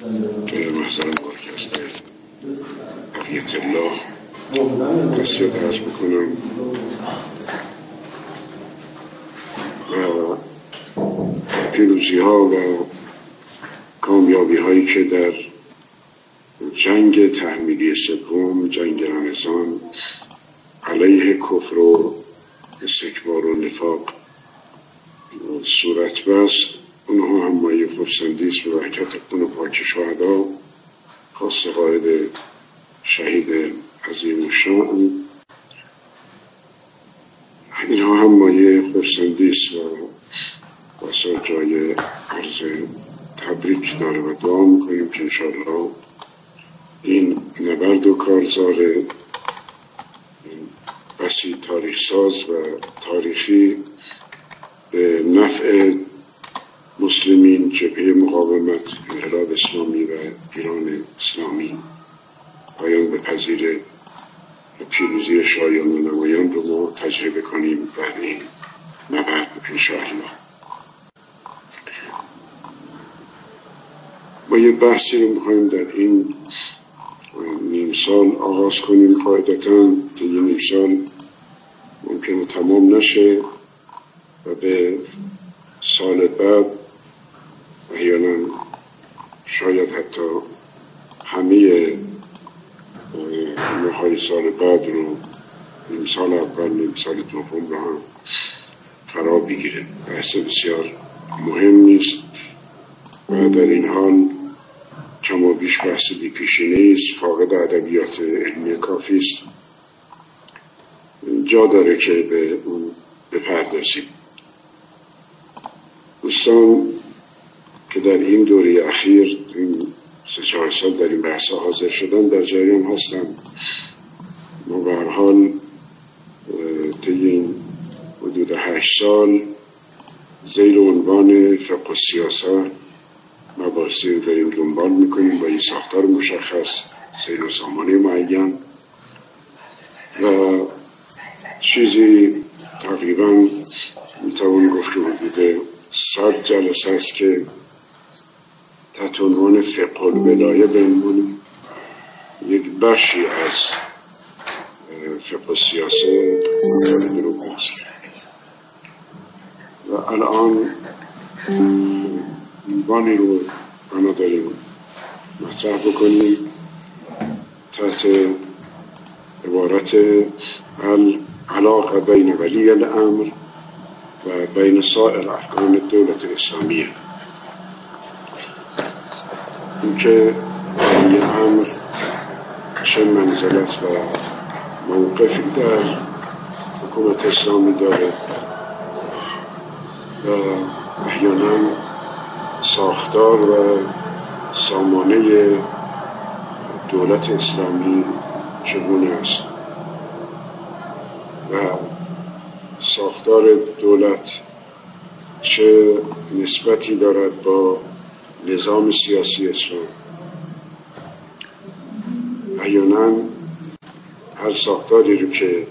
جای محضر مارکسته بقیت الله تصیحات عرض بکنم و پیروزی ها و کامیابی هایی که در جنگ تحمیلی سوم، جنگ رمضان علیه کفر و استکبار و نفاق صورت بست، اونها هم مایه خرسندی است به برکت خون پاک شهدا، خاص قائد شهید عظیم الشان. اینها هم مایه خرسندی است و واسه جای عرض تبریک داره و دعا میکنیم که انشاءالله این نبرد و کارزار بسی تاریخ ساز و تاریخی به نفع مسلمین، جبهه مقاومت، انقلاب اسلامی و ایران اسلامی پایان بپذیره و پیروزی شایان و نمایان رو ما تجربه کنیم در این نبرد انشاءالله. ما یه بحثی رو میخوایم در این نیم سال آغاز کنیم. قاعدتاً که یه نیم سال ممکنه تمام نشه و به سال بعد احیانا شاید حتی همه ماهای سال بعد رو، نیم سال اول، نیم سال دوم رو هم فرا بگیره. بحث بسیار مهم نیست و در این حال کما بیش بحث بی پیشینه است، فاقد ادبیات علمی کافی است، جا داره که به اون بپردازیم. دوستان که در این دوره اخیر این 3-4 سال در این بحث حاضر شدن در جریان هستن. ما به هر حال طی این حدود 8 سال زیر عنوان فقه و سیاست مباحثی رو داریم دنبال میکنیم با این ساختار مشخص، سیر و سامانه معین و چیزی تقریبا میتوان گفت که حدود 100 جلسه است که تحت عنوان فقه الولایه به عنوان یک بخشی از فقه و سیاست مطالبه رو بحث کردیم و الان عنوانی رو بنا داریم مطرح بکنیم تحت عبارت العلاقه بین ولی الامر و بین سایر ارکان دولت اسلامیه. این که ولی امر چه منزلت و موقفی در حکومت اسلامی داره و احیانا ساختار و سامانه دولت اسلامی چگونه است و ساختار دولت چه نسبتی دارد با نظام سیاسی اسلام. احیانا هر ساختاری رو که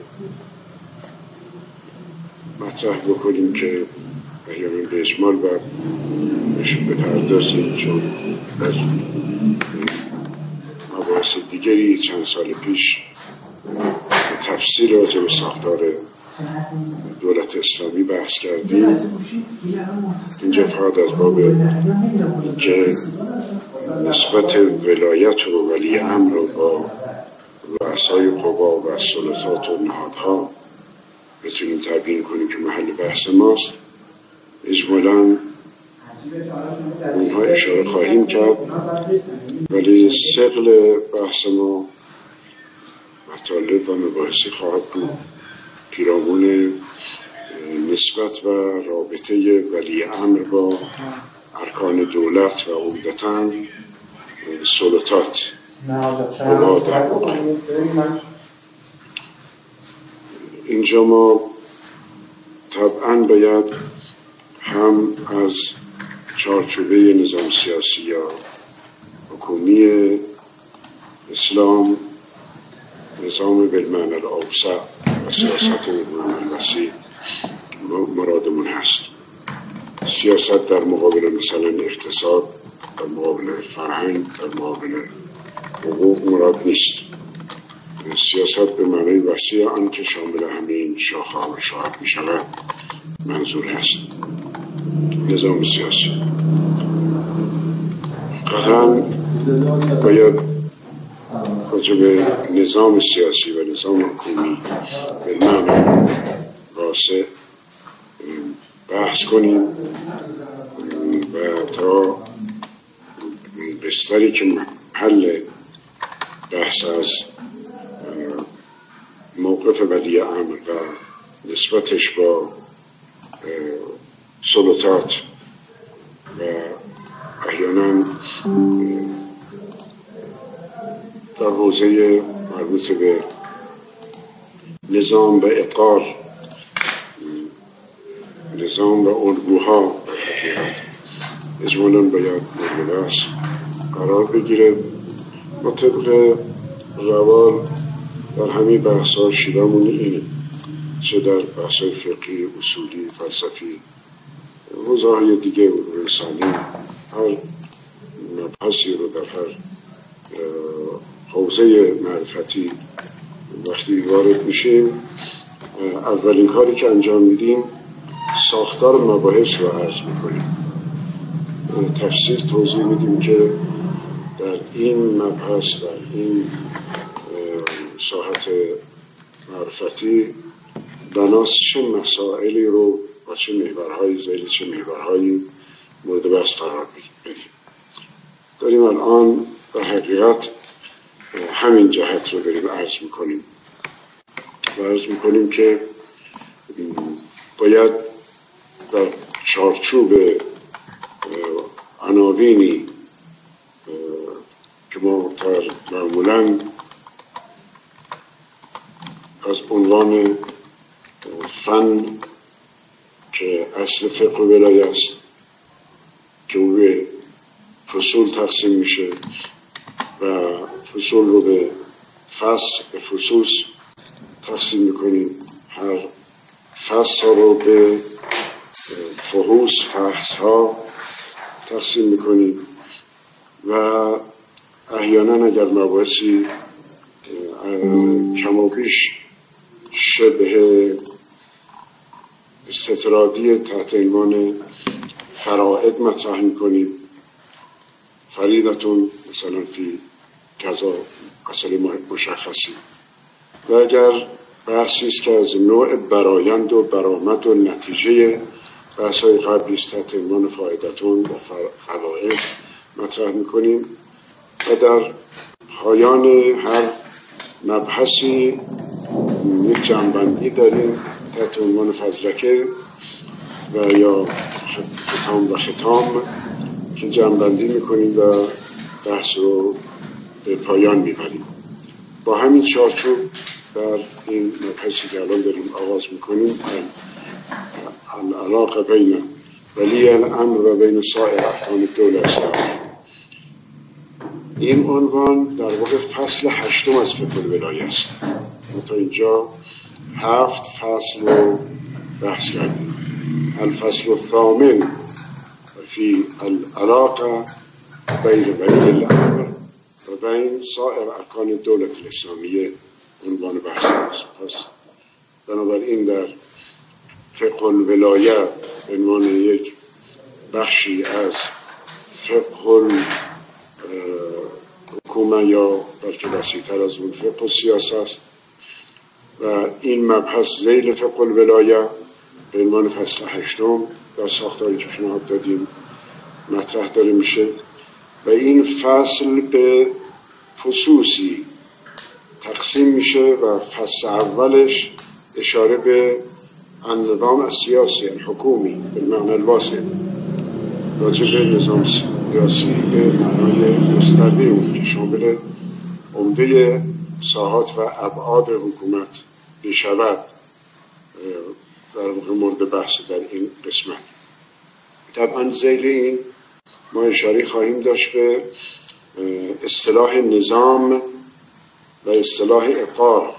مطرح بکنیم که احیانا به اجمال باید بپردازیم، چون در مباحث دیگری چند سال پیش به تفصیل راجع به ساختار دولت اسلامی بحث کردیم. اینجا فقط از باب که نسبت ولایت و ولی امر رو با رؤسای قوا و سلطات و نهادها بتونیم تبیین کنیم که محل بحث ماست. اجمالاً اونها اشاره خواهیم کرد، ولی ثقل بحث ما مطالب و مباحثی خواهد بود پیرامون نسبت و رابطه ولی امر با ارکان دولت و عمدتاً سلطات قوا در واقع. اینجا ما طبعاً باید هم از چارچوبه نظام سیاسی یا حکومی اسلام، نظام بالمعنی الاوسع و سیاست بالمعنی الوسیع مرادمون هست. سیاست در مقابل مثلا اقتصاد در مقابل فرهنگ، در مقابل حقوق مراد نیست. سیاست به معنای وسیع آن که شامل همین شاخه‌ها و شعب می شود منظور است. نظام سیاسی قطعاً باید راجع به نظام سیاسی و نظام حکومی به معنای واسع بحث کنیم و تا بستری که محل بحث از موقف ولی امر و نسبتش با سلطات و احیانا در حوزه مربوط به نظام و اقرار، نظام و الگوها در حقیقت اجمالاً باید مورد بحث قرار بگیره. ما طبق روال در همین بحث‌ها شیوه‌مون اینه، چه در بحث‌های فقهی، اصولی، فلسفی، حوزه‌های دیگه علوم انسانی، هر مبحثی رو در هر حوزه معرفتی وقتی وارد میشیم اولین کاری که انجام میدیم ساختار مباحث رو عرض میکنیم، تفسیر توضیح میدیم که در این مبحث، در این ساحت معرفتی بناس چه مسائلی رو با چه محورهایی ذیل چه محورهایی مورد بحث قرار بدیم. داریم الان در حقیقت همین جهت رو داریم عرض میکنیم و عرض میکنیم که باید در چارچوب عناوینی که ما معمولاً از عنوان فن که اصل فقه و ولایه است که او به فصول تقسیم میشه و فصول رو به فصوص تقسیم میکنیم، هر فصل رو به فحوص ها تقسیم میکنیم و احیانا اگر مباحثی کم و بیش شبه استطرادی تحت عنوان فرائض مطرح میکنیم، فریضتون مثلا فی کذا اصل مشخصی، و اگر بحثی است که از نوع برآیند و برآمد و نتیجه بحث‌های قبلی است تحت عنوان فائدتون و فوائد مطرح میکنیم و در پایان هر مبحثی یک جمع‌بندی داریم تحت عنوان فضلکه و یا ختام که جمع‌بندی میکنیم و بحث رو به پایان میبریم. با همین چارچوب در این مبحثی که الان داریم آغاز میکنیم العلاقه بین ولی الامر و بین سایر ارکان الدوله است. این عنوان در واقع فصل 8 از فقه الولایه است. ما تا اینجا 7 فصل رو بحث کردیم. الفصل الثامن فی العلاقه بین ولی الامر و بین سایر ارکان الدوله الاسلامیه عنوان بحث است. پس بنابراین در فقه الولایه به عنوان یک بخشی از فقه حکومه یا بلکه وسیع‌تر از اون فقه سیاست است و این مبحث ذیل فقه الولایه به عنوان فصل 8 در ساختاری که پیشنهاد دادیم مطرح داره میشه و این فصل به فصوصی تقسیم میشه و فصل اولش اشاره به النظام السیاسی الحکومی به معنی الواسع، راجع به نظام سیاسی به معنای گسترده اون که شامل عمده ساحات و ابعاد حکومت بشود در مورد بحث در این قسمت. طبعا ذیل این ما اشاره خواهیم داشت به اصطلاح نظام و اصطلاح اقرار،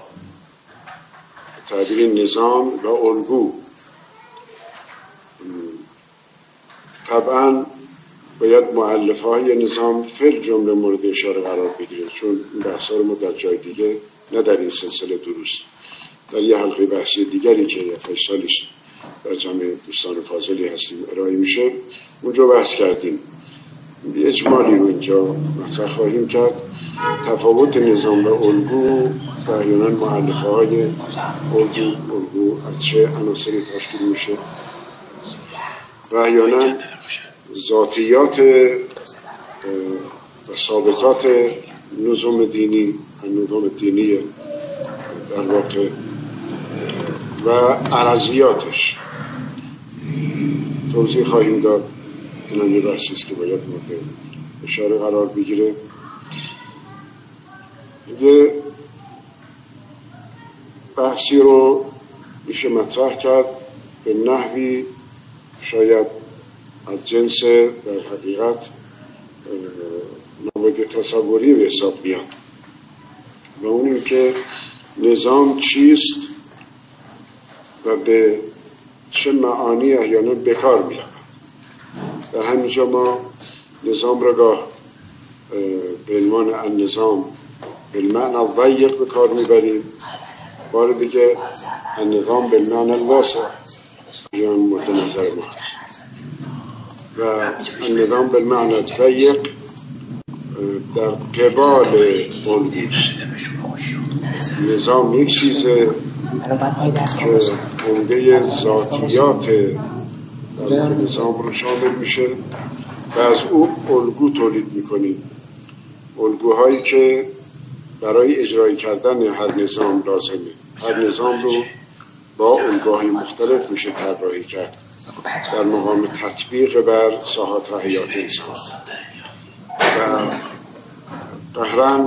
تعبیر نظام و الگو. طبعا باید مؤلفه های نظام فر جمله مورد اشاره قرار بگیره، چون این بحثا رو ما در جای دیگه، نه در این سلسله دروس، در یه حلقه بحثی دیگری که 7 سالیش در جمع دوستان فاضلی هستیم ارائه میشه اونجا بحث کردیم. اجمالی رو اینجا مطرح خواهیم کرد. تفاوت نظام و الگو و احیانا مؤلفه های الگو از چه عناصری تشکیل میشه و احیانا ذاتیات و ثابتات نظام دینی در واقع و عرضیاتش توضیح خواهیم داد. این یه بحثی است که باید مورد اشاره قرار بگیره. یه بحثی رو میشه مطرح کرد به نحوی شاید از جنس در حقیقت نماد تصوری به حساب بیاد و اون این که نظام چیست و به چه معانی احیانا بکار می رود. در همینجا ما نظام را گاه به عنوان النظام بالمعنی الضیق به کار میبریم، بار دیگه النظام بالمعنی الواسع یا مورد نظر ما هست و النظام بالمعنی الضیق در قبال الگوست. نظام یک چیزه که عمده ذاتیات در نظام رو شامل میشه و از او الگو تولید میکنیم، الگوهایی که برای اجرای کردن هر نظام لازمه. هر نظام رو با الگوهای مختلف میشه طراحی کرد در مقام تطبیق بر ساحات حیات انسان و قهراً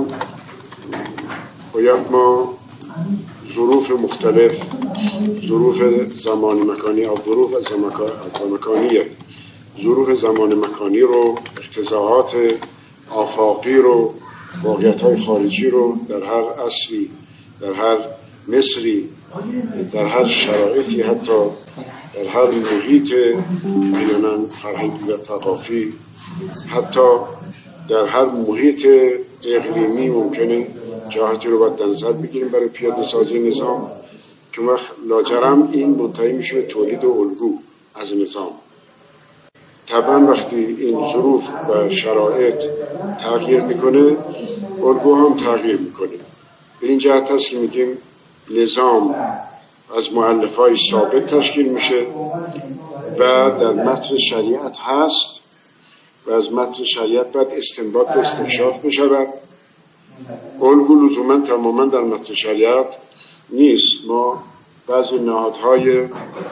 باید ما ظروف مختلف، ظروف زمان مکانی از ظروف زمکانیه، ظروف زمان مکانی رو، اقتضاعات آفاقی رو، واقعیت‌های خارجی رو در هر عصری، در هر مصری، در هر شرایطی، حتی در هر محیط احیانا فرهنگی و ثقافی، حتی در هر محیط اقلیمی ممکنه جهاتی رو باید در نظر بگیریم برای پیاده سازی نظام که وقت لاجرم این منتهی میشه تولید الگو از نظام. طبعا وقتی این ظروف و شرایط تغییر میکنه الگو هم تغییر میکنه. به این جهت هست که میگیم نظام از مؤلفه‌های ثابت تشکیل میشه و در متن شریعت هست و از متن شریعت باید استنباط و استکشاف بشود. الگو لزوما تماما در متن شریعت نیست. ما بعضی نهادهای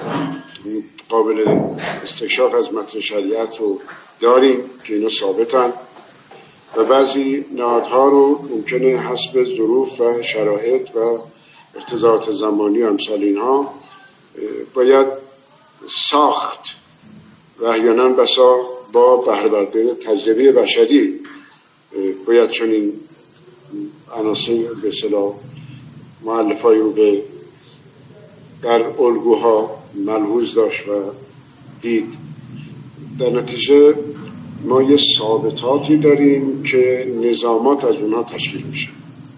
قابل استکشاف از متن شریعت رو داریم که اینا ثابتن و بعضی نهادها رو ممکنه حسب ظروف و شرایط و اقتضاعات زمانی و امثال اینها باید ساخت و احیانا بسا با بهره برداری تجربه بشری باید چنین عناصر به اصطلاح مؤلفه‌ای رو به در الگوها ملحوظ داشت و دید. در نتیجه ما یه ثابتاتی داریم که نظامات از اونها تشکیل میشه.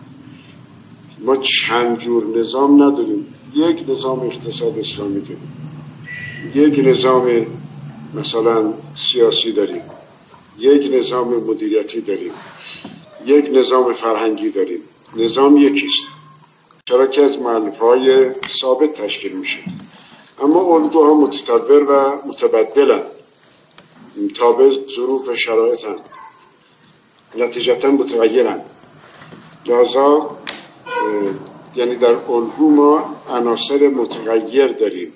ما چند جور نظام نداریم. یک نظام اقتصاد اسلامی داریم، یک نظام مثلا سیاسی داریم، یک نظام مدیریتی داریم، یک نظام فرهنگی داریم. نظام یکیست چرا که از مؤلفه‌های ثابت تشکیل میشه، اما الگوها متطور و متبدلن، تابع ظروف و شرایطن، نتیجتاً متغیرن. لذا یعنی در الگو ما عناصر متغیر داریم.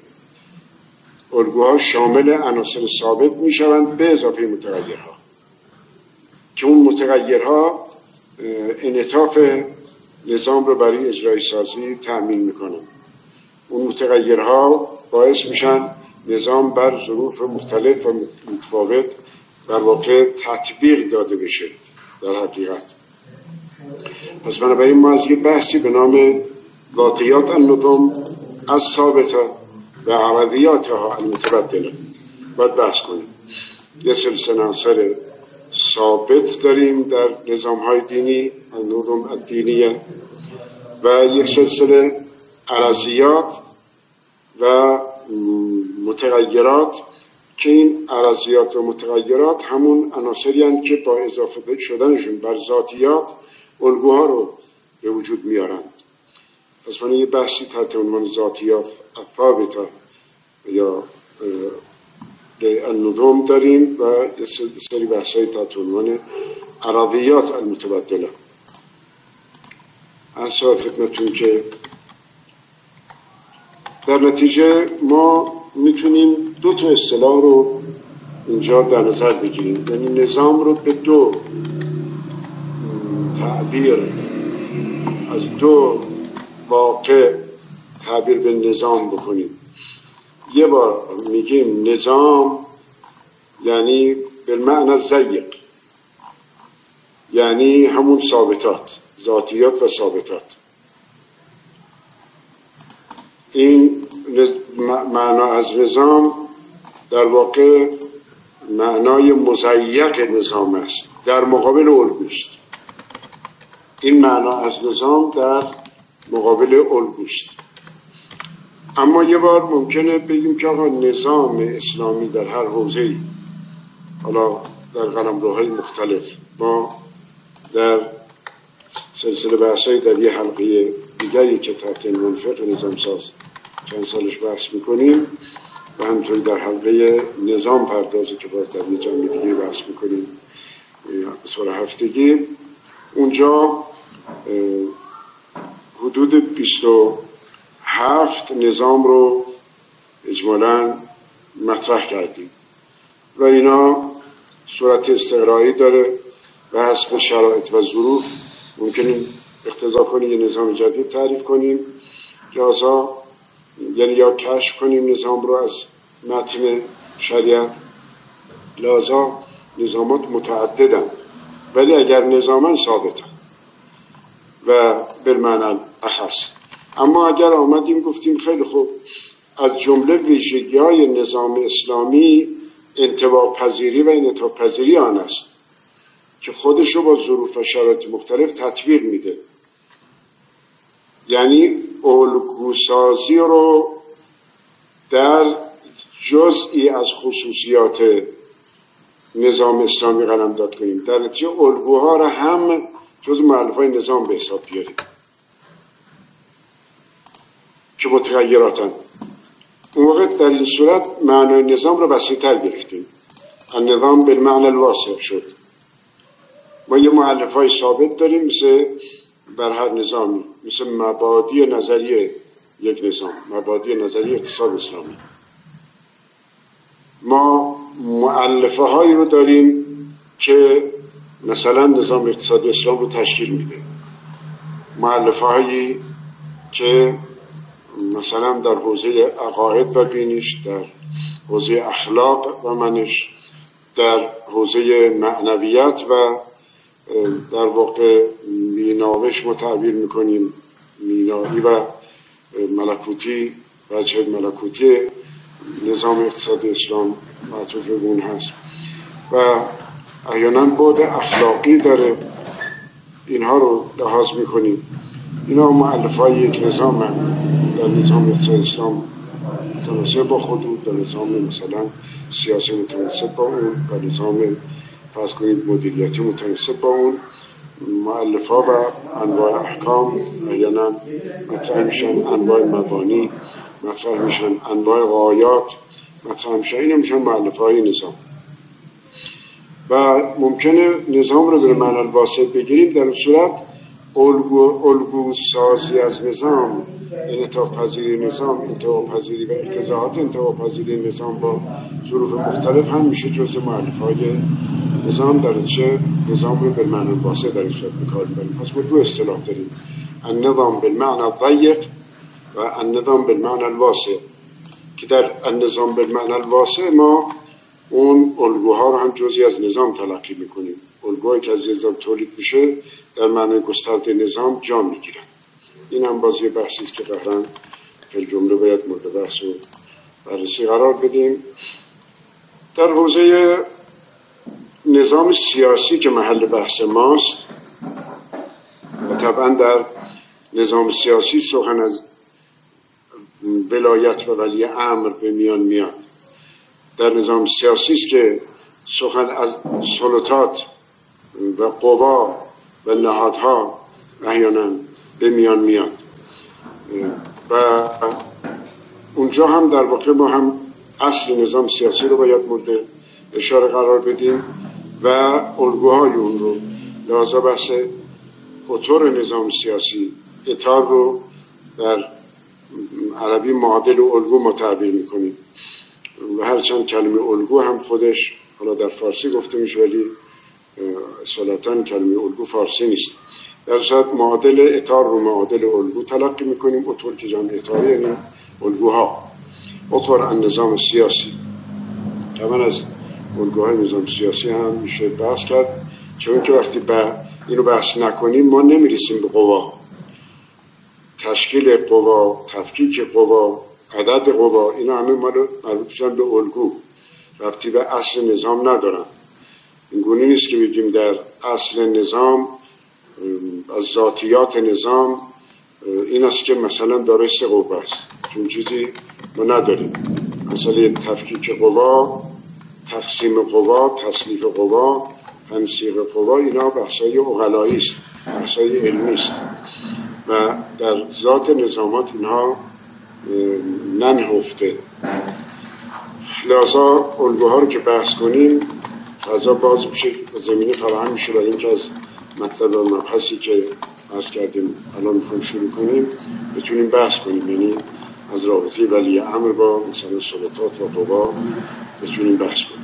الگوها شامل عناصر ثابت میشوند به اضافه متغیرها که اون متغیرها انعطاف نظام رو برای اجرای سازی تأمین میکنن. اون متغیرها باعث میشن نظام بر ظروف مختلف و متفاوت در واقع تطبیق داده بشه در حقیقت. پس بنابراین ما از یه بحثی به نام ذاتیات النظام الثابته و عرضیاتها المتبدله باید بحث کنیم. یه سلسله عناصر ثابت داریم در نظام‌های دینی، النظم الدینیه، و یک سلسله عرضیات و متغیرات که این عرضیات و متغیرات همون عناصری هستند که با اضافه شدنشون بر ذاتیات الگوها رو به وجود میارند. پس من یه بحثی تحت عنوان ذاتیات ثابته یا النظم داریم و یه سری بحثای تحت عنوان عرضیات المتبدله. عرض شود خدمتتون که در نتیجه ما میتونیم دو تا اصطلاح رو اینجا در نظر بگیریم، یعنی نظام رو به دو تعبیر، از دو واقع تعبیر به نظام بکنیم. یه بار میگیم نظام یعنی بالمعنی ضیق، یعنی همون ثابتات، ذاتیات و ثابتات. این معنا از نظام در واقع معنای مضیق نظام است در مقابل الگوست. این معنا از نظام در مقابل الگوست. اما یه بار ممکنه بگیم که آقا نظام اسلامی در هر حوزه‌ای، حالا در قلمروهای مختلف، ما در سلسله بحثایی در یه حلقه دیگری که تحت عنوان فقه نظام ساز چند سالش بحث میکنیم و همینطوری در حلقه نظام پردازی که باز در یه جمعه دیگه بحث میکنیم به طور هفتگی، اونجا حدود 27 نظام رو اجمالاً مطرح کردیم و اینا صورت استقرایی داره و حسب شرایط و ظروف ممکنه اقتضا کنیم یه نظام جدید تعریف کنیم، یعنی یا کشف کنیم نظام رو از متن شریعت. لذا نظامات متعددن ولی اگر نظاما ثابتن و بالمعنی اخص. اما اگر آمدیم گفتیم خیلی خوب، از جمله ویژگی‌های نظام اسلامی انطباق پذیری و انعطاف پذیری آن است که خودشو با ظروف و شرایط مختلف تطبیق میده. یعنی الگوسازی رو در جزئی از خصوصیات نظام اسلامی قلمداد کنیم، در نتیجه الگوها رو هم جز مؤلفه‌های نظام به حساب بیاریم که متغیراتن. اون وقت در این صورت معنای نظام رو وسیع‌تر گرفتیم. النظام بالمعنی الواسع شد. ما یه مؤلفه‌های ثابت داریم مثل بر هر نظامی، مثل مبادی نظریه یک نظام، مبادی نظریه اقتصاد اسلامی. ما مؤلفه هایی رو داریم که مثلا نظام اقتصادی اسلام رو تشکیل میده، مؤلفه هایی که مثلا در حوزه عقاید و بینش، در حوزه اخلاق و منش، در حوزه معنویت و در واقع میناوش ما تعبیر میکنیم، مینایی و ملکوتی، وجه ملکوتی نظام اقتصادی اسلام معطوف به اون هست و احیانا بعد اخلاقی داره. اینها رو لحاظ میکنیم. اینا مؤلفه‌های یک نظام هستند. در نظام اقتصادی اسلام متناسب با خود، در نظام مثلا سیاسی متناسب با اون، در نظام فرض کنید مدیریتی متناسب با اون. مؤلفه‌ها و انواع احکام احیانا مطرح میشن، انواع مبانی مطرح میشن، انواع غایات مطرح میشن. اینا میشن مؤلفه‌های نظام. و ممکنه نظام رو به معنی الواسع بگیریم. در اون صورت الگو سازی از نظام، انعطاف پذیری نظام، انطباق پذیری و ارتضاعات انطباق پذیری نظام با ظروف مختلف هم میشه جزء مؤلفه‌های نظام. در چه نظام رو به معنی الواسع در این صورت به کار می‌بریم. پس ما دو اصطلاح داریم، النظام بالمعنی الضیق و النظام بالمعنی الواسع، که در النظام بالمعنی الواسع ما اون الگوها رو هم جزئی از نظام تلقی میکنیم. الگوهایی که از نظام تولید میشه در معنی گسترده نظام جا میگیرن. این هم بازی بحثی است که قهرن فی جمله باید مورد بحث و بررسی قرار بدیم. در حوزه نظام سیاسی که محل بحث ماست و طبعا در نظام سیاسی سخن از ولایت و ولی امر به میان میاد. در نظام سیاسی است که سخن از سلطات و قوا و نهادها احیانا به میان میاد و اونجا هم در واقع ما هم اصل نظام سیاسی رو باید مورد اشاره قرار بدیم و الگوهای اون رو. لذا بحث اطور نظام سیاسی، اطار رو در عربی معادل و الگو ما تعبیر میکنیم و هرچند کلمه الگو هم خودش حالا در فارسی گفته میشه ولی اصالتا کلمه الگو فارسی نیست. در صورت معادل اطار رو معادل الگو تلقی میکنیم. اطور که جمع اطاری یعنی الگوها. اطور النظام سیاسی، طبعا از الگوهای نظام سیاسی هم میشه بحث کرد، چون که وقتی اینو بحث نکنیم ما نمیرسیم به قوا. تشکیل قوا، تفکیک قوا، عدد قوا، اینا همه مربوط میشن به الگو، ربطی به اصل نظام ندارن. این گونه نیست که بگیم در اصل نظام از ذاتیات نظام این است که مثلا داره 3 قوه است، چون چیزی ما نداریم. مسئله تفکیک قوا، تقسیم قوا، تصنیف قوا، تنسیق قوا، اینا بحثای عقلایی است، بحثای علمی است و در ذات نظامات اینها ننهفته. لذا الگوها رو که بحث کنیم فضا باز میشه و زمینه فراهم میشه برای اینکه از مطلب و مبحثی که عرض کردیم الان میخوایم شروع کنیم بتونیم بحث کنیم، یعنی از رابطه ولی امر با مثلا سلطات و قوا بتونیم بحث کنیم.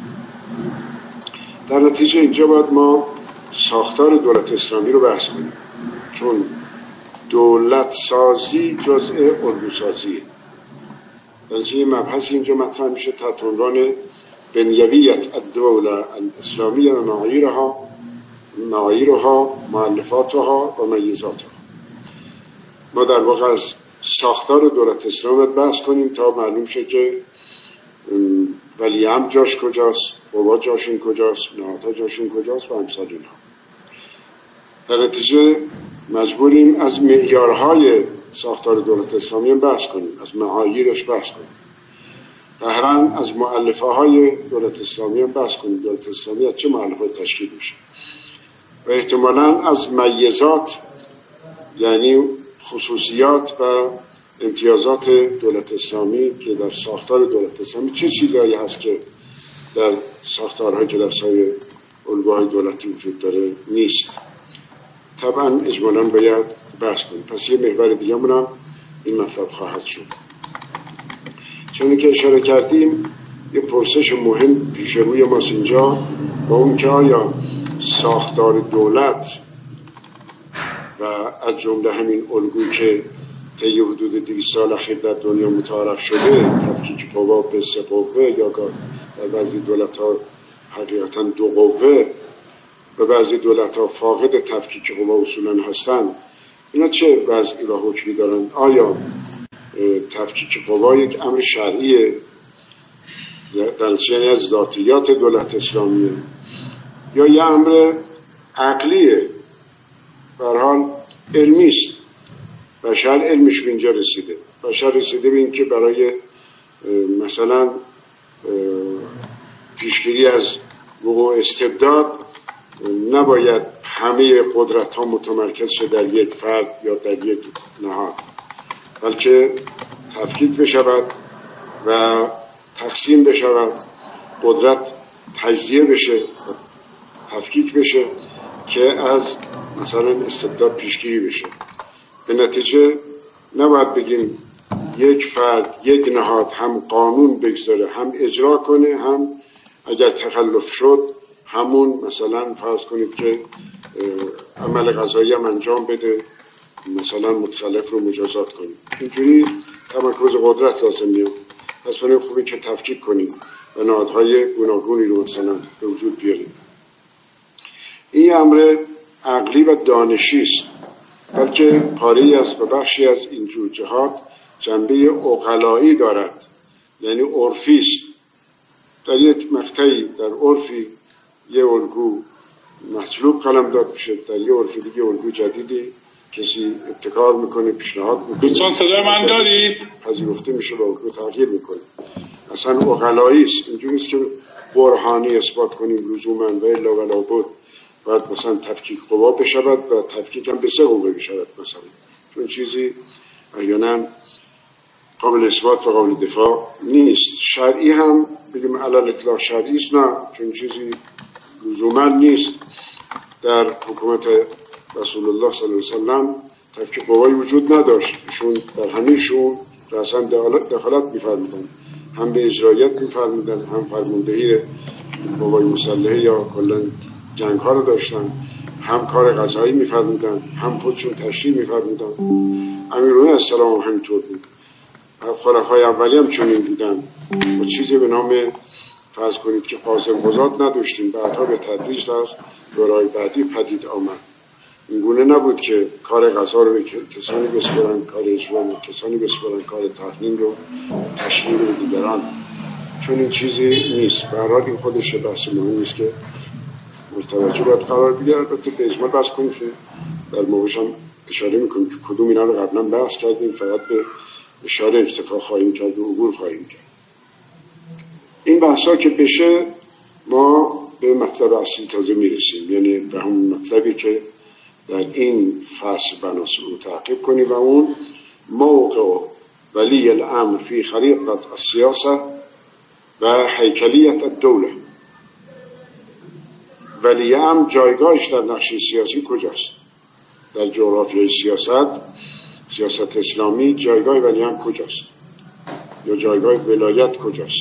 در نتیجه اینجا باید ما ساختار دولت اسلامی رو بحث کنیم، چون دولت سازی جزء الگو سازیه. در نتیجه مبحث اینجا مطرح میشه تحت عنوان بنیویت الدوله الاسلامیه و معایرها، مؤلفاتها و میزاتها. ما در واقع از ساختار دولت اسلامی باید بحث کنیم تا معلوم شه که ولی امر جاش کجاست، قوا جاشون کجاست، نهادها جاشون کجاست و امثال اینها. در نتیجه مجبوریم از معیارهای ساختار دولت اسلامی بحث کنیم، از معایرش بحث کنیم. قهرن از مؤلفه های دولت اسلامی بحث کنیم. دولت اسلامی از چه مؤلفه تشکیل میشه و احتمالاً از میزات یعنی خصوصیات و امتیازات دولت اسلامی که در ساختار دولت اسلامی چه چیزایی هست که در ساختارهایی که در سایر الگوهای دولتی وجود داره نیست. طبعا اجمالاً باید بحث کنیم. پس یه محور دیگه هم این مطلب خواهد شد. چون که اشاره کردیم یه پرسش مهم پیش روی ماست اینجا با اون که آیا ساختار دولت و از جمله همین الگویی که طی حدود 200 سال اخیر در دنیا متعارف شده، تفکیک قوا به 3 قوه یا در بعضی دولت‌ها حقیقتاً 2 قوه و بعضی دولت‌ها فاقد تفکیک قوا اصولاً هستن، اینا چه وضعی و حکمی دارن؟ آیا تفکیک قوا یک امر شرعیه در جریان از ذاتیات دولت اسلامیه یا یه امر عقلیه؟ به هر حال علمی است. بشر علمش به اینجا رسیده. بشر رسیده به این که برای مثلا پیشگیری از وقوع استبداد نباید همه قدرت ها متمرکز شد در یک فرد یا در یک نهاد، بلکه تفکیک بشود و تقسیم بشود، قدرت تجزیه بشه و تفکیک بشه که از مثلا استبداد پیشگیری بشه. به نتیجه نباید بگیم یک فرد، یک نهاد هم قانون بگذاره، هم اجرا کنه، هم اگر تخلف شد همون مثلا فرض کنید که عمل قضایی هم انجام بده، مثلا متخلف رو مجازات کنیم. اینجوری تمرکز قدرت لازم میاد. پس برای خوبه که تفکیک کنیم و نهادهای گوناگونی رو مثلا به وجود بیاریم. این امر عقلی و دانشی است، بلکه پاره‌ای از و بخشی از این جور جهات جنبه عقلایی دارد، یعنی عرفی است. در یک مقطعی در عرفی یه الگو مطلوب قلمداد میشه، در یه عرف دیگه الگو جدیدی کسی ابتکار میکنه، پیشنهاد میکنه. دوستان صدای من دارید؟ پذیرفته میشه و الگو تغییر میکنه. اصلا عقلایی است، اینجوری است که برهانی اثبات کنیم لزوما و الا ولا بد باید مثلا تفکیک قوا بشود و تفکیک هم به 3 قوه بشود مثلا، چون چیزی احیانا قابل اثبات و قابل دفاع نیست. شرعی هم بگیم علل اطلاق شرعی است، نه، چون چیزی لزوما نیست. در حکومت رسول الله صلی الله علیه وسلم تفکیک قوایی وجود نداشت، ایشون در همین شؤون رأساً دخالت می‌فرمودند، هم به اجرایت می‌فرمودند، هم فرماندهی قوای مسلحه یا کلا جنگ‌ها رو داشتن، هم کار قضایی می‌فرمودند، هم خودشون تشریع می‌فرمودند. امیرالمومنین السلام همینطور بود. خلفای اولی هم چنین بودن و چیزی به نام فرض کنید که قاضی قضات نداشتیم، بعدها به تدریج در دوره‌های بعدی پدید آمد. اینگونه نبود که کار قضا رو به کسانی بسپارن، کار اجرا رو کسانی بسپارن، کار تحریم رو تشریع رو به دیگران، چون این چیزی نیست. به هر حال این خودش بحث مهمی است که متوجه باید قرار بگیره. البته به اجمال بحث کنیم، چون در موقعش هم اشاره میکنیم که کدوم اینا رو قبلا بحث کردیم، فقط به اشاره اکتفا خواهیم کرد و عبور خواهیم کرد. این بحثا که بشه ما به مطلب اصلی تازه میرسیم، یعنی به همون مطلبی که در این فصل بناس رو تعقیب کنیم و اون موقع ولی الامر فی خریقت السیاسه و هیکلیت الدوله. ولی امر جایگاهش در نقشه سیاسی کجاست؟ در جغرافیای سیاست اسلامی جایگاه ولی امر کجاست؟ یا جایگاه ولایت کجاست؟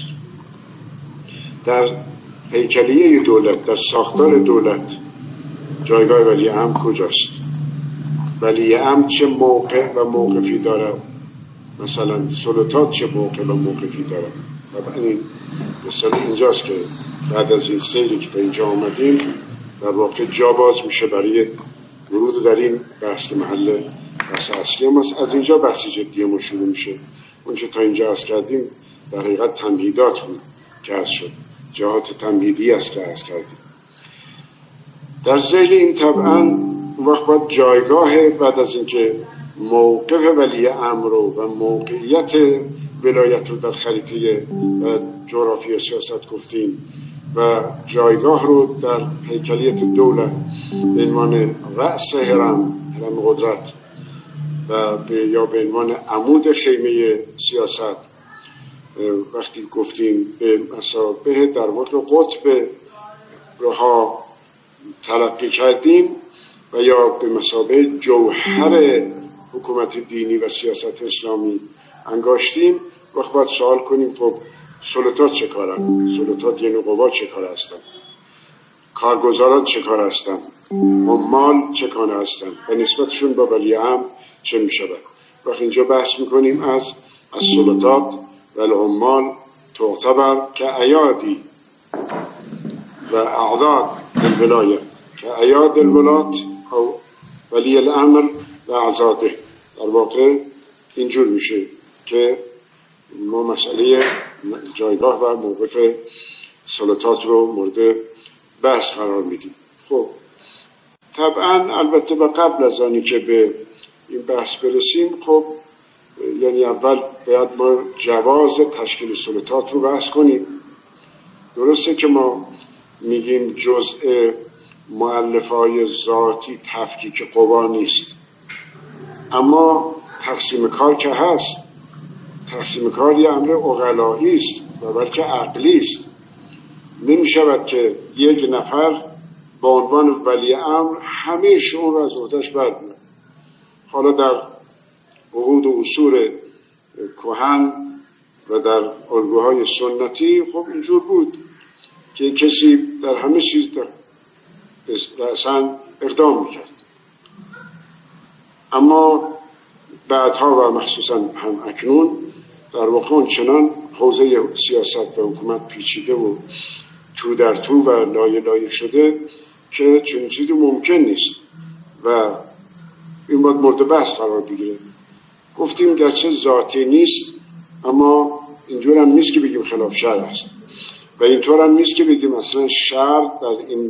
در هیکلیه دولت، در ساختار دولت جایگاه ولی امر کجاست؟ ولی امر چه موقع و موقفی داره؟ مثلا سلطات چه موقع و موقفی داره؟ طبعا این مثلا اینجاست که بعد از این سیری که تا اینجا آمدیم در واقع جا باز میشه برای ورود در این بحث که محل بحث اصلی ماست. از اینجا بحث جدی ما شروع میشه. اونچه تا اینجا عرض کردیم در حقیقت تمهیدات بود که عرض شد، جهات تمهیدی است که عرض کردیم. در ذیل این طبعا وقت باید جایگاه بعد از اینکه موقف ولی امر و موقعیت ولایت رو در خریطه جغرافی و سیاست گفتیم و جایگاه رو در هیکلیت دولت به عنوان رأس هرم قدرت و یا به عنوان عمود خیمه سیاست وقتی گفتیم به مثابه در واقع قطب رها تلقی کردیم و یا به مثابه جوهر حکومت دینی و سیاست اسلامی انگاشتیم، وقت باید سوال کنیم خب سلطات چه کارن؟ سلطات یعنی قوا چه کار هستن؟ کارگزاران چه کار هستن؟ عمال چه کار هستن؟ و نسبتشون با ولی امر چه می شود؟ وقت اینجا بحث میکنیم از سلطات و العمال تعتبر که ایادی و اعداد الولایه، که ایاد الولات او ولی الامر و اعزاده. در واقع اینجور میشه که ما مسئله جایگاه و موقف سلطات رو مورد بحث قرار میدیم. خب طبعا البته و قبل از آنی که به این بحث برسیم، خب یعنی اول باید ما جواز تشکیل سلطات رو بحث کنیم. درسته که ما میگیم جزء مؤلفه‌های ذاتی تفکیک قوا نیست، اما تقسیم کار که هست. تقسیم کار یه امر عقلایی است و بلکه عقلی است. نمی شود که یک نفر با عنوان ولی امر همه شؤون را از عهده‌اش برداره. حالا در عقود و اصول کهن و در الگوهای سنتی خب اینجور بود که کسی در همه چیز رأساً اقدام میکرد، اما بعدها و مخصوصا هم اکنون در واقع چنان حوزه سیاست و حکومت پیچیده و تو در تو و لایه لایه شده که چنین چیزی ممکن نیست و این باید مورد بحث قرار بگیره. گفتیم گرچه ذاتی نیست، اما اینجور هم نیست که بگیم خلاف شرع است. و اینطور هم نیست که بگیم مثلا شرع در این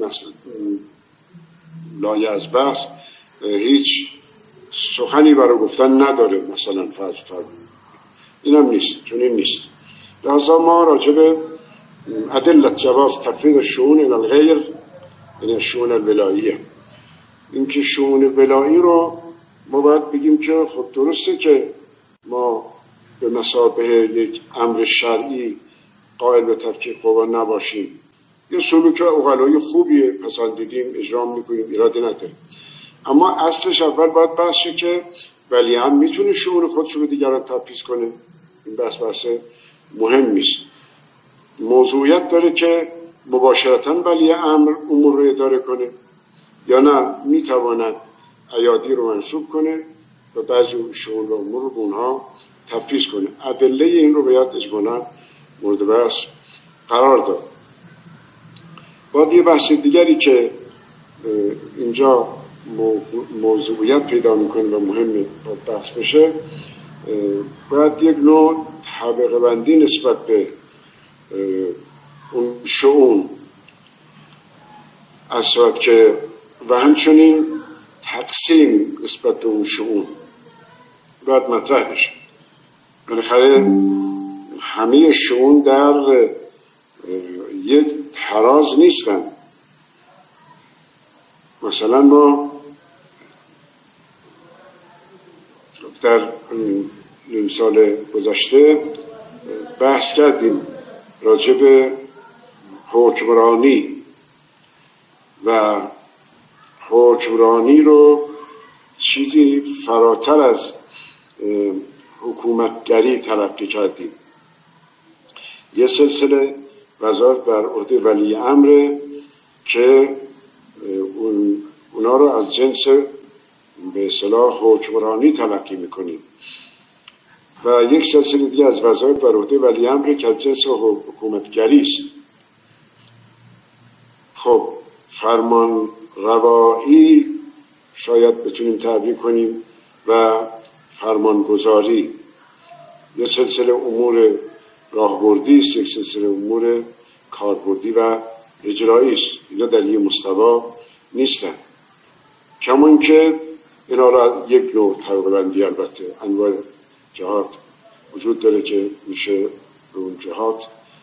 لایه از بحث هیچ سخنی برای گفتن نداره، مثلا فرض این هم نیست، چون این نیست. لذا ما راجع به ادلت جواز تفویض شؤون الی الغیر، یعنی شؤون الولاییه، این که شؤون ولایی رو ما باید بگیم که خب درسته که ما به مثابه یک امر شرعی قائل به تفکیک قوا نباشیم، یه سلوک عقلایی خوبیه، پسندیدیم، اجرا میکنیم، ایرادی نداره، اما اصلش اول باید بحث شه که ولیعهد میتونه شؤون خودشو به دیگران تفویض کنه. این بحث مهم نیست. موضوعیت داره که مباشرتاً ولی امر امور رو اداره کنه یا نه میتواند ایادی رو منصوب کنه و بعضی شؤون و امور رو به اونها تفویض کنه. ادله این رو باید اجمالاً مورد بحث قرار داد. باید یه بحث دیگری که اینجا موضوعیت پیدا میکنه و مهمه بحث بشه، باید یک نوع طبقه بندی نسبت به اون شؤون از صورت که و همچنین تقسیم نسبت به اون شؤون باید مطرح بشه. بالاخره همه شؤون در یک تراز نیستن. مثلا ما در سال گذشته بحث کردیم راجع به حکمرانی و حکمرانی رو چیزی فراتر از حکومتگری تلقی کردیم. یه سلسله وظایف بر عهده ولی امره که اونا رو از جنس به اصطلاح حکمرانی تلقی میکنیم و یک سلسله دیگه از وظایف بر عهده ولی امره که از جنس حکومتگری است. خب فرمان روایی شاید بتونیم تعبیر کنیم و فرمانگذاری یک سلسله امور راهبردی است، یک سلسله امور کاربردی و اجرایی است. اینا در یک مستوی نیستن، کمان که اینا را یک نوع طبقه بندی البته انواع جهات وجود داره که میشه به اون جهات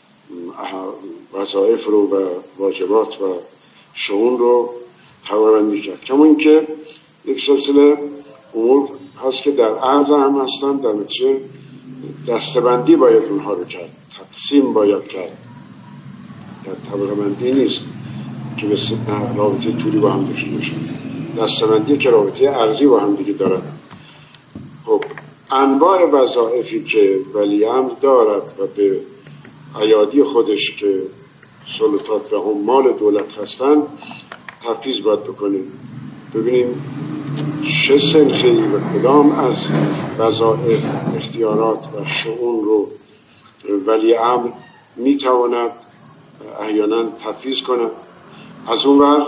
وظایف رو و واجبات و شؤون رو طبقه بندی کرد. کمان که یک سلسله امور هست که در عرض هم هستن، در نتیجه دسته‌بندی باید اونها رو کرد، تقسیم باید کرد، در طبقه بندی نیست که مثل رابطه طولی با هم داشته باشه، دسته‌بندی که رابطه ارضی با هم دیگه دارد. خب انواع وظایفی که ولی امر دارد و به ایادی خودش که سلطات و عمال دولت هستن تفویض باید بکنیم. ببینیم چه سنخی و کدام از وظایف، اختیارات و شؤون رو ولی امر میتواند احیانا تفویض کند. از اون ور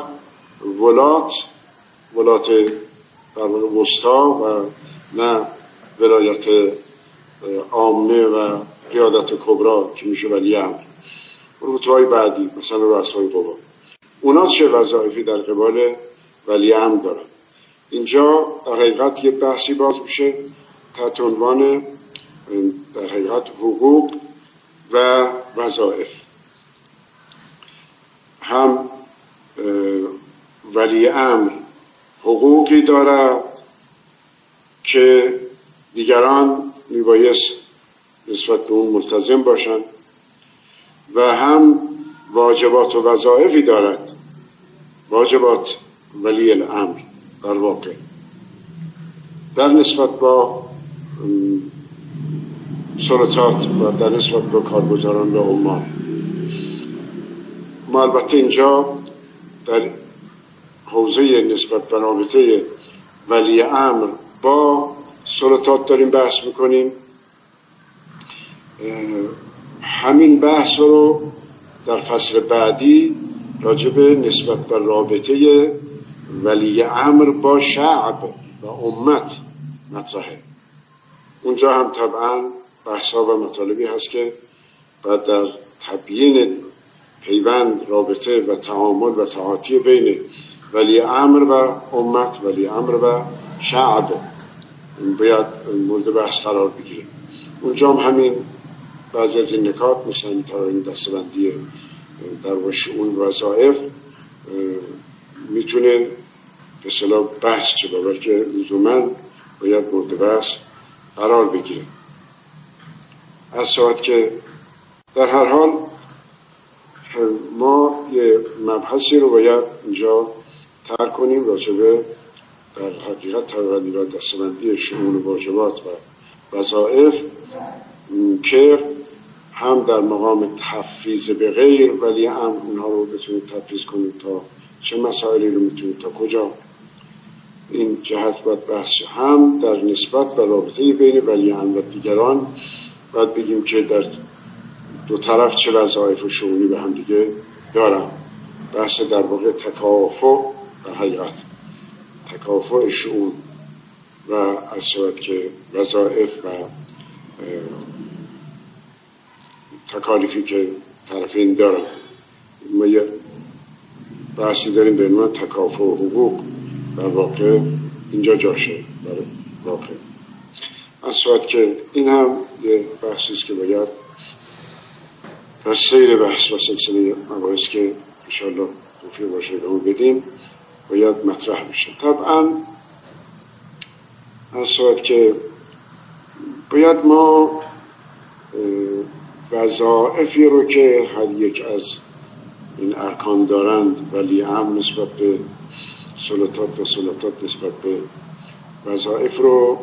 ولات در وسطا و نه ولایت عامه و قیادت کبرا که میشه ولی امر، رتبه‌های بعدی مثلا رؤسای قوا، اونا چه وظایفی در قبال ولی امر دارن. اینجا در حقیقت یه بحثی باز میشه تحت عنوان در حقیقت حقوق و وظایف. هم ولی امر حقوقی دارد که دیگران میبایست نسبت به اون ملتزم باشند و هم واجبات و وظایفی دارد، واجبات ولی الامر در واقع در نسبت با سلطات و در نسبت با کارگزاران و عمال. ما البته اینجا در حوزه نسبت و رابطه ولی امر با سلطات داریم بحث میکنیم. همین بحث رو در فصل بعدی راجع به نسبت و رابطه ولی امر با شعب و امت مطرحه. اونجا هم طبعا بحثا و مطالبی هست که باید در تبیین پیوند، رابطه و تعامل و تعاطی بین ولی امر و امت، ولی امر و شعب باید مورد بحث قرار بگیره. اونجا هم همین بعضی از این نکات مثل این تراین دستبندی در شؤون وظایف میتونه به اصطلاح بحث چه باور که لزوماً باید مورد بحث قرار بگیره. از ساعت که در هر حال ما یه مبحثی رو باید اینجا طرح کنیم راجبه در حقیقت طبقه‌بندی و دسته‌بندی شؤون و واجبات و وظایف که هم در مقام تفویض به غیر ولی امر اونها رو بتونید تفویض کنید تا چه مسائلی رو میتونید تا کجا این جهت باید بحث، هم در نسبت و رابطه بین ولی امر و دیگران باید بگیم که در دو طرف چه وظایف و شؤونی به هم دیگه دارن. بحث در واقع تکافؤ، در حقیقت تکافؤ شؤون و از صورت که وظایف و تکالیفی که طرفین دارن. ما یه بحثی داریم به عنوان تکافؤ حقوق، در واقع اینجا جاشه در واقع. از صورت که این هم یه بحثی است که باید در سیر بحث و سلسله مباحث که انشاءالله توفیق باشه ادامه بدیم باید مطرح بشه. طبعا از صورت که باید ما وظایفی رو که هر یک از این ارکان دارند، ولی امر نسبت به سلطات و سلطات نسبت به وظایف رو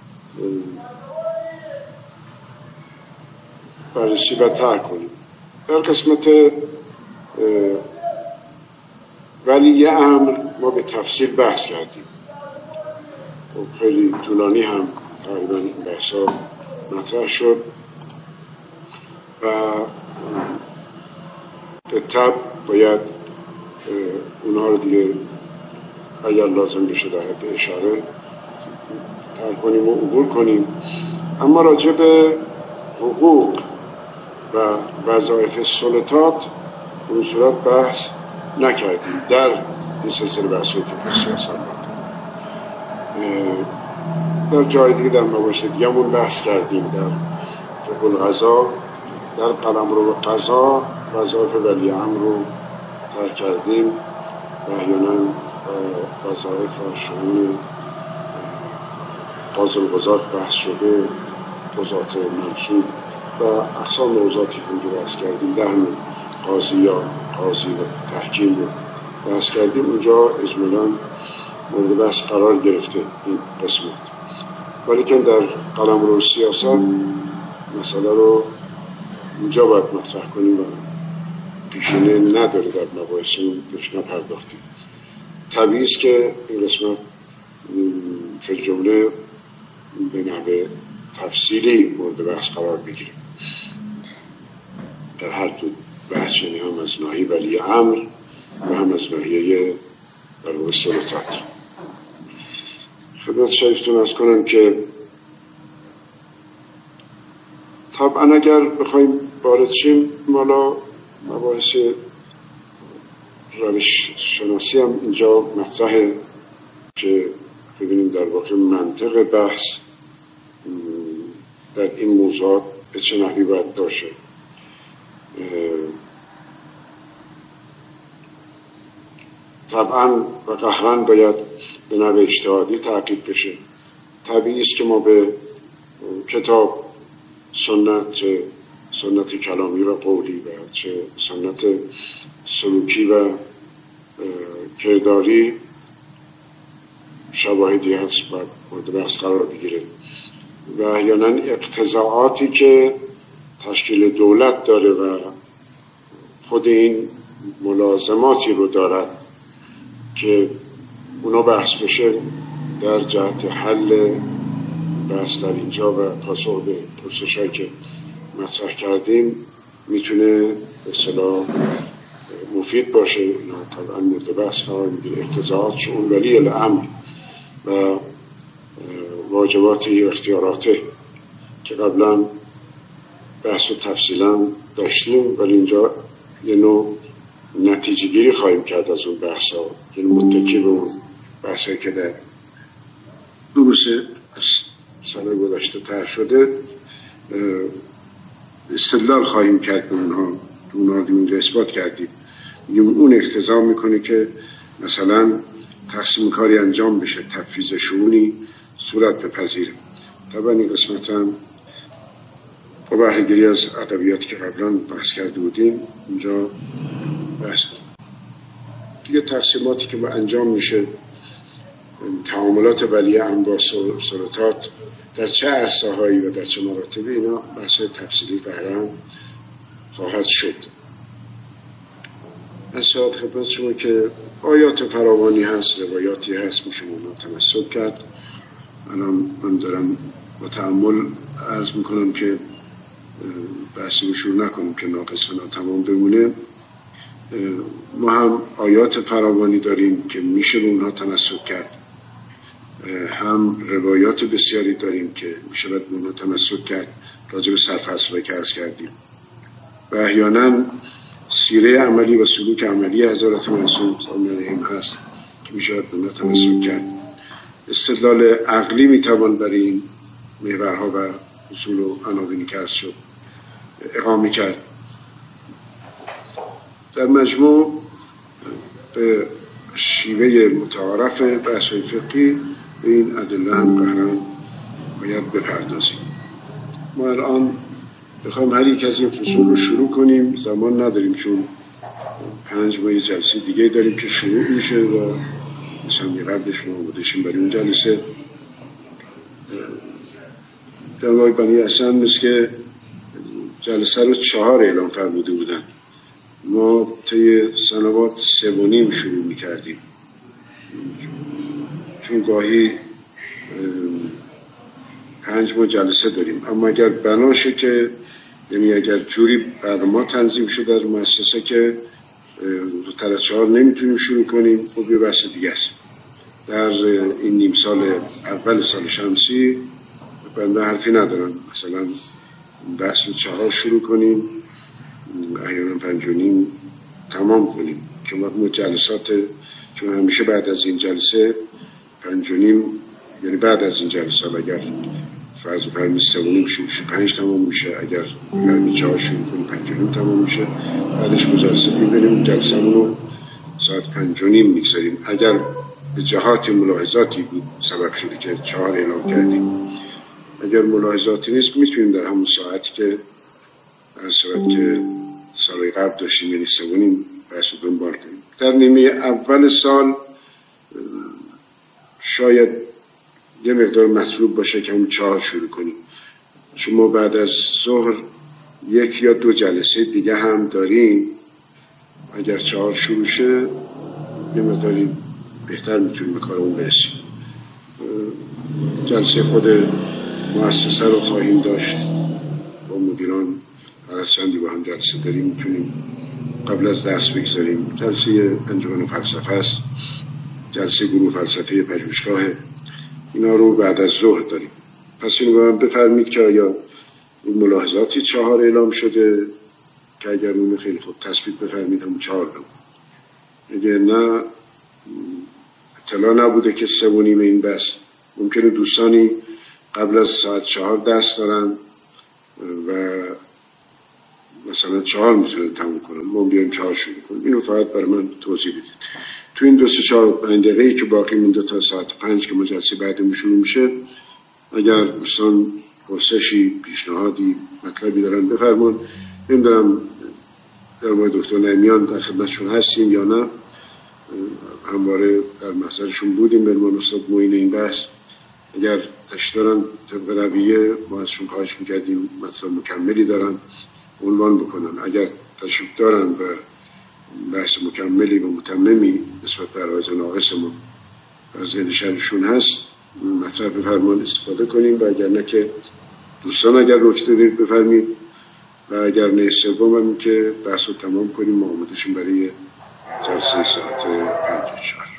بررسی و طرح کنیم. در قسمت ولی امر ما به تفصیل بحث کردیم و خیلی طولانی هم تقریبا این بحثا مطرح شد و به طب باید اونها رو دیگه اگر لازم بشه در حد اشاره طرح کنیم و عبور کنیم. اما راجع به حقوق و وظایف سلطات به صورت بحث نکردیم در این سلسله بحثی فقه سیاست. در جای دیگه در مباحث دیگه‌مون بحث کردیم. در فقه القضا در قلمرو و قضا وظایف ولی امر رو طرح کردیم و احیانا وظایف و شؤون قاضی القضات بحث شده، قضات منصوب و اقسام موضوعاتی که اونجا بحث کردیم. در قاضی یا قاضی و تحکیم رو بحث کردیم. اونجا اجمالاً مورد بحث قرار گرفته این قسمت، ولی که در قلمرو سیاست مسئله رو اینجا باید مطرح کنیم و پیشینه نداره در مباحثمون بهش نپرداختیم. طبیعی است که این قسمت فی الجمله به نحو تفصیلی مورد بحث قرار بگیره در هر دو بحث، یعنی هم از ناحیه ولی امر و هم از ناحیه در واقع سلطات. خدمت شریفتون عرض کنم که طبعا اگر بخوایم وارد شیم مالا مباحث روش شناسی هم اینجا مطرحه که ببینیم در واقع منطق بحث در این موضوعات به چه نحوی باید باشه. طبعا و قهراً باید به نحو اجتهادی تعقیب بشه. طبیعی است که ما به کتاب سنت کلامی و قولی و چه سنت سلوکی و کرداری شواهدی هست باید مورد بحث قرار بگیره و احیانا اقتضاعاتی که تشکیل دولت داره و خود این ملازماتی رو دارد که اونا بحث بشه در جهت حل بحث در اینجا و پاسخ به پرسش‌هایی که مطرح کردیم میتونه به اصطلاح مفید باشه. اینا طبعا مورد بحث قرار میگیره. اقتضاعات شؤون ولی الامر و واجباتی و اختیاراته که قبلا بحث و تفصیلا داشتیم، ولی اینجا یه نوع نتیجه گیری خواهیم کرد از اون بحثا، یعنی متکی به اون بحثایی که در دروس سال گذشته طرح شده استدلال خواهیم کرد به اونها. اونجا اثبات کردیم. اون اقتضا میکنه که مثلا تقسیم کاری انجام بشه، تفویض شئونی صورت بپذیره. طبعا این قسمت هم با بهره‌گیری از ادبیاتی که قبلا بحث کرده بودیم اونجا بحث دیگه تقسیماتی که انجام میشه، تعاملات ولیه امر با سلطات در چه عرصه‌هایی و در چه مراتبی، اینا بحث تفصیلی قرار خواهد شد. نصیحت خدمت شما که آیات فراوانی هست، روایاتی هست، میشه اونها تمسک کرد. الان من دارم با تأمل عرض میکنم که بحثی رو شروع نکنیم که ناقص ناتمام بمونه. ما هم آیات فراوانی داریم که میشه به اونها تمسک کرد، هم روایات بسیاری داریم که میشه به اونها تمسک کرد راجع به سرفصل که عرض کردیم، و احیانا سیره عملی و سلوک عملی حضرت معصوم علیهم هست که میشه به اونها تمسک کرد. استدلال عقلی میتوان برای این محورها و اصول و عناوینی که عرض شد اقامه کرد. در مجموع به شیوه متعارف بحث‌های فقهی به این ادله هم قهرن باید بپردازیم. ما الان بخوایم هر یک از این فصول رو شروع کنیم زمان نداریم، چون 5 ماه جلسه دیگه داریم که شروع میشه و مثلا قبلش ما آماده‌شیم برای اون جلسه. در واقع بنی حسن مثل که جلسه رو 4 اعلام فرموده بودن، ما طی سنوات 3.5 شروع میکردیم، چون گاهی 5 ماه جلسه داریم. اما اگر بناشه که یعنی اگر جوری برنامه تنظیم شده در مؤسسه که زودتر از 4 نمیتونیم شروع کنیم، خب یه بحث دیگه است. در این نیم سال اول سال شمسی بنده حرفی ندارم مثلا بحث رو 4 شروع کنیم، احیانا 5.5 تمام کنیم، که ما جلسات، چون همیشه بعد از این جلسه 5.5 یعنی بعد از این جلسه اگر فرض فرمی 3.5 شروع شه 5 تمام میشه، اگر فرمی 4 شروع کنیم 5.5 تمام میشه، بعدش جلسه داریم جلسه رو ساعت 5.5 میگذاریم. اگر به جهات ملاحظاتی بود سبب شده که 4 اعلام کردیم، اگر ملاحظاتی نیست میتونیم در همون ساعتی که در صورت که سال قبل داشتیم یعنی 3.5 بحث رو دنبال کنیم. در نیمه اول سال شاید یه مقدار مطلوب باشه که همون 4 شروع کنیم، چون ما بعد از ظهر 1 یا 2 جلسه دیگه هم داریم. اگر 4 شروع شه یه مقداری بهتر میتونیم به کارمون برسیم. جلسه خود مؤسسه رو خواهیم داشت با مدیران، هر از چندی با هم جلسه داریم، میتونیم قبل از درس بگذاریم. جلسه انجمن فلسفه است، جلسه گروه فلسفه پژوهشگاه، اینا رو بعد از ظهر داریم. پس اینو به من بفرمید که آیا اون ملاحظاتی 4 اعلام شده که اگر اون خیلی خوب تثبیت بفرمید همون 4 بمون، اگر نه اطلاع نبوده که 3.5 این بس. ممکنه دوستانی قبل از ساعت 4 درس دارن و مثلا 4 میتونه تموم کنن، ما بیایم 4 شروع کنیم. اینو فقط برای من توضیح بدید. تو این 2-4 دقیقه‌ای که باقی مونده تا ساعت 5 که جلسه بعدمون شروع میشه، اگر دوستان پرسشی، پیشنهادی، مطلبی دارن بفرمون. نمیدونم در مورد دکتر نعیمیان در خدمتشون هستیم یا نه، همواره در محضرشون بودیم. مهمان استاد معین این بحث اگر تشریف دارن طبق رویه ما ازشون خواهش میکردیم مطلب مکملی دارن عنوان بکنن. اگر تشریف دارن و بحث مکملی و متممی نسبت به عرایض ناقص ما در ذهن شهرشون هست مطرح بفرمان استفاده کنیم، و اگر نه که دوستان اگر نکته دارید بفرمید، و اگر نه سوم هم که بحث رو تمام کنیم ما آماده شیم برای جلسه ساعت 5-4.